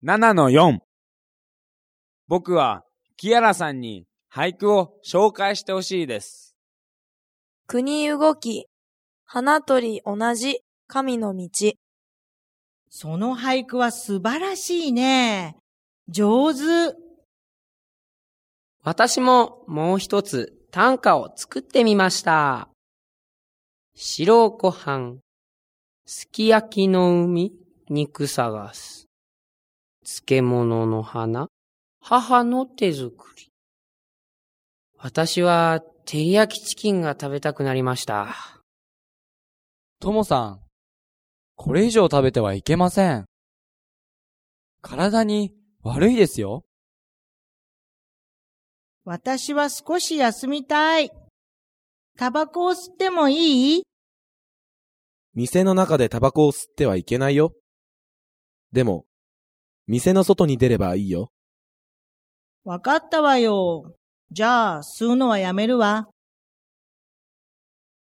7-4。僕はキアラさんに俳句を紹介してほしいです。 国動き、花鳥同じ神の道。 その俳句は素晴らしいね。上手。 私ももう一つ短歌を作ってみました。白ご飯、すき焼きの海、肉探す。漬物の花、母の手作り。私は照り焼きチキンが食べたくなりました。 ともさん、これ以上食べてはいけません。体に悪いですよ。 私は少し休みたい。タバコを吸ってもいい？ 店の中でタバコを吸ってはいけないよ。でも、店の外に出ればいいよ。 わかったわよ。じゃあ、吸うのはやめるわ。